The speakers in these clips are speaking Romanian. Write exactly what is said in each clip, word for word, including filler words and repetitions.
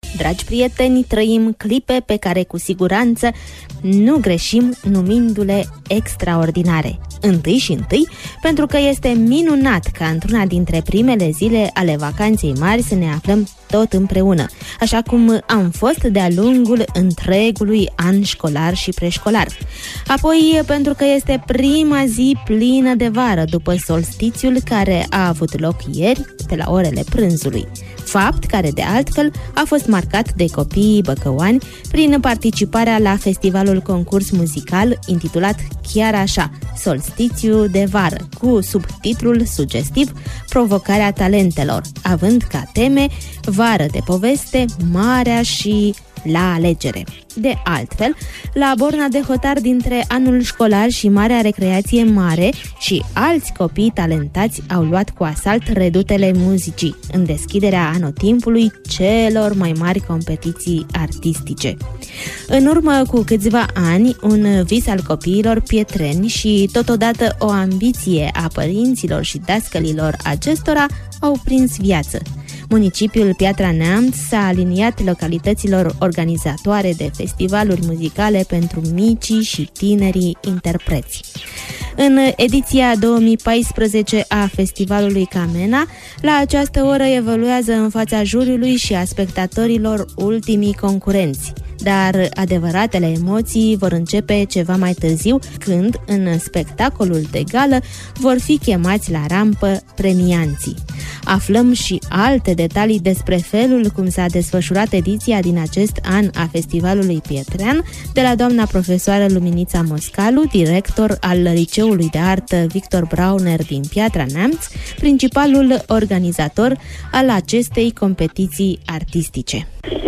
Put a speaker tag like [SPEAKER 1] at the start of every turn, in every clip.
[SPEAKER 1] Dragi prieteni, trăim clipe pe care cu siguranță nu greșim numindu-le extraordinare. Întâi și întâi, pentru că este minunat ca într-una dintre primele zile ale vacanței mari să ne aflăm tot împreună, așa cum am fost de-a lungul întregului an școlar și preșcolar. Apoi, pentru că este prima zi plină de vară după solstițiul care a avut loc ieri, pe la orele prânzului. Fapt care, de altfel, a fost marcat de copiii băcăuani prin participarea la festivalul concurs muzical intitulat chiar așa, Solstițiu de vară, cu subtitlul sugestiv Provocarea talentelor, având ca teme vară de poveste, marea și la alegere. De altfel, la borna de hotar dintre anul școlar și Marea Recreație Mare și alți copii talentați au luat cu asalt redutele muzicii în deschiderea anotimpului celor mai mari competiții artistice. În urmă cu câțiva ani, un vis al copiilor pietreni și totodată o ambiție a părinților și dascălilor acestora au prins viață. Municipiul Piatra Neamț s-a aliniat localităților organizatoare de festivaluri muzicale pentru micii și tinerii interpreți. În ediția două mii paisprezece a festivalului Camena, la această oră evoluează în fața juriului și a spectatorilor ultimii concurenți. Dar adevăratele emoții vor începe ceva mai târziu, când, în spectacolul de gală, vor fi chemați la rampă premianții. Aflăm și alte detalii despre felul cum s-a desfășurat ediția din acest an a Festivalului Pietrean de la doamna profesoară Luminița Moscalu, director al Liceului de Artă Victor Brauner din Piatra Neamț, principalul organizator al acestei competiții artistice.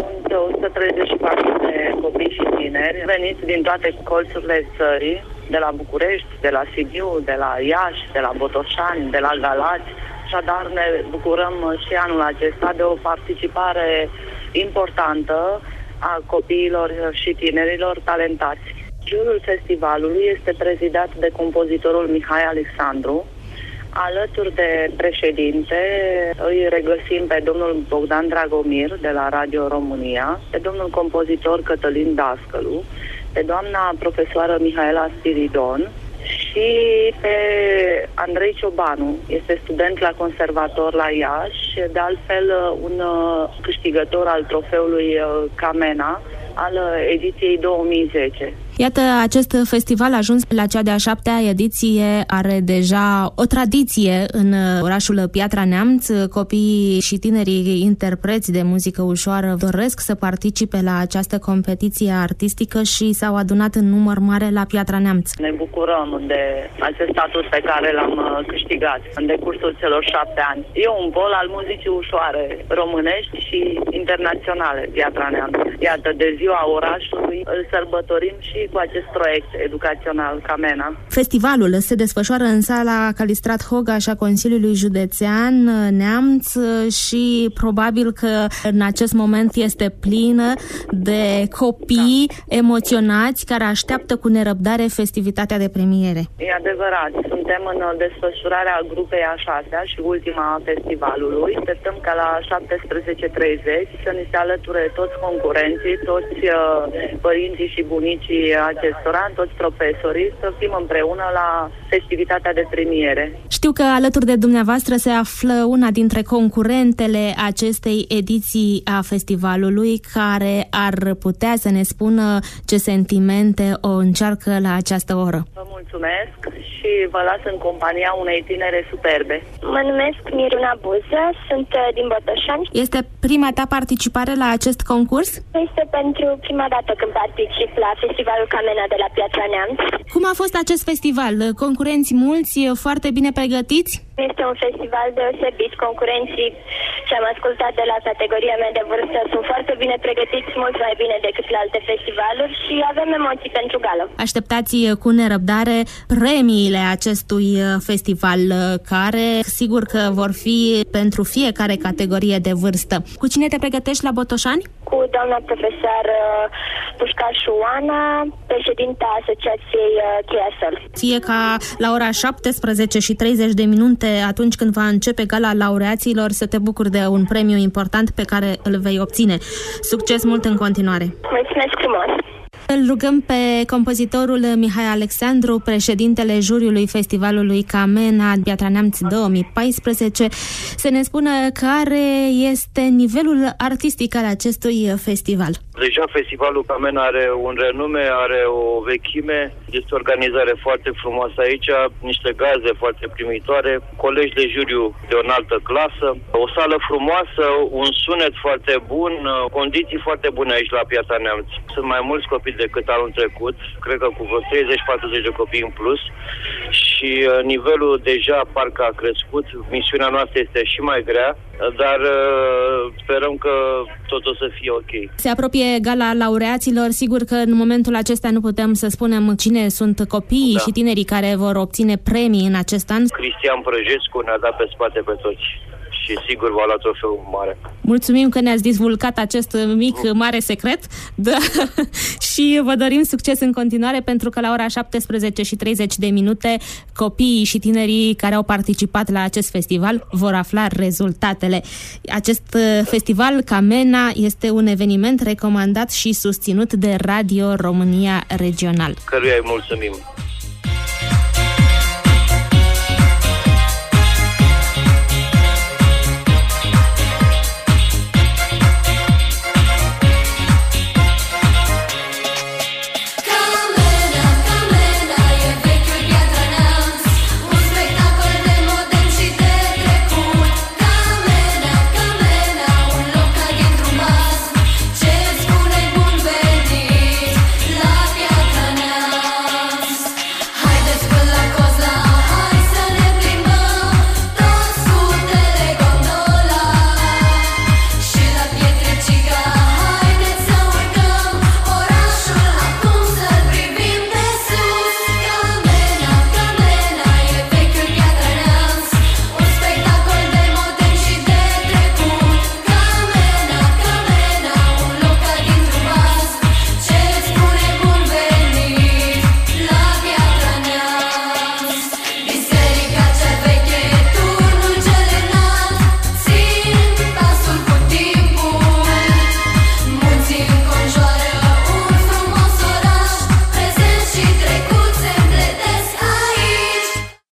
[SPEAKER 2] o sută treizeci și patru de copii și tineri veniți din toate colțurile țării, de la București, de la Sibiu, de la Iași, de la Botoșani, de la Galați. Așadar ne bucurăm și anul acesta de o participare importantă a copiilor și tinerilor talentați. Jurul festivalului este prezidat de compozitorul Mihai Alexandru. Alături de președinte îi regăsim pe domnul Bogdan Dragomir de la Radio România, pe domnul compozitor Cătălin Dascălu, pe doamna profesoară Mihaela Spiridon și pe Andrei Ciobanu. Este student la conservator la Iași, de altfel un câștigător al trofeului Camena al ediției două mii zece.
[SPEAKER 1] Iată, acest festival a ajuns la cea de-a șaptea ediție, are deja o tradiție în orașul Piatra Neamț. Copiii și tinerii interpreți de muzică ușoară doresc să participe la această competiție artistică și s-au adunat în număr mare la Piatra Neamț.
[SPEAKER 2] Ne bucurăm de acest status pe care l-am câștigat în decursul celor șapte ani. E un pol al muzicii ușoare românești și internaționale, Piatra Neamț. Iată, de ziua orașului îl sărbătorim și cu acest proiect educațional Camena.
[SPEAKER 1] Festivalul se desfășoară în sala Calistrat Hogaș a Consiliului Județean Neamț și probabil că în acest moment este plină de copii da. emoționați care așteaptă cu nerăbdare festivitatea de premiere.
[SPEAKER 2] E adevărat, suntem în desfășurarea grupei a șasea și ultima a festivalului. Așteptăm ca la șaptesprezece treizeci să ni se alăture toți concurenții, toți uh, părinții și bunicii acestora, toți profesorii, să fim împreună la festivitatea de premiere.
[SPEAKER 1] Știu că alături de dumneavoastră se află una dintre concurentele acestei ediții a festivalului, care ar putea să ne spună ce sentimente o încearcă la această oră.
[SPEAKER 2] Vă mulțumesc și vă las în compania unei tinere superbe.
[SPEAKER 3] Mă numesc Miruna Buză, sunt din Botoșani.
[SPEAKER 1] Este prima ta participare la acest concurs?
[SPEAKER 3] Este pentru prima dată când particip la Festivalul Camena de la Piatra Neamț.
[SPEAKER 1] Cum a fost acest festival? Concurenți mulți, foarte bine pregătiți?
[SPEAKER 3] Este un festival deosebit. Concurenții ce am ascultat de la categoria mea de vârstă sunt foarte bine pregătiți, mult mai bine decât la alte festivaluri și avem emoții pentru gală.
[SPEAKER 1] Așteptați cu nerăbdare premiile acestui festival, care sigur că vor fi pentru fiecare categorie de vârstă. Cu cine te pregătești la Botoșani?
[SPEAKER 3] Cu doamna profesoară Pușcașu Oana, președinta Asociației Chiasel.
[SPEAKER 1] Fie ca la ora șaptesprezece și treizeci de minute, atunci când va începe gala laureaților, să te bucuri de un premiu important pe care îl vei obține. Succes mult în continuare!
[SPEAKER 3] Mulțumesc frumos!
[SPEAKER 1] Îl rugăm pe compozitorul Mihai Alexandru, președintele juriului Festivalului Camena Piatra Neamț două mii paisprezece, să ne spună care este nivelul artistic al acestui festival.
[SPEAKER 4] Deja festivalul Camena are un renume, are o vechime, este o organizare foarte frumoasă aici, niște gaze foarte primitoare, colegi de juriu de o înaltă clasă, o sală frumoasă, un sunet foarte bun, condiții foarte bune aici la Piatra Neamț. Sunt mai mulți copii decât anul trecut, cred că cu vreo treizeci patruzeci de copii în plus și nivelul deja parcă a crescut, misiunea noastră este și mai grea, dar sperăm că totul să fie ok. Se apropie gala laureaților, sigur că în momentul acesta nu putem să spunem cine sunt copiii da. și tinerii care vor obține premii în acest an. Cristian Prăjescu ne-a dat pe spate pe toți și sigur va lua trofeul mare. Mulțumim că ne-ați divulgat acest mic, mare secret da. și vă dorim succes în continuare, pentru că la ora șaptesprezece și treizeci de minute copiii și tinerii care au participat la acest festival vor afla rezultatele. Acest festival Camena este un eveniment recomandat și susținut de Radio România Regional, căruia îi mulțumim.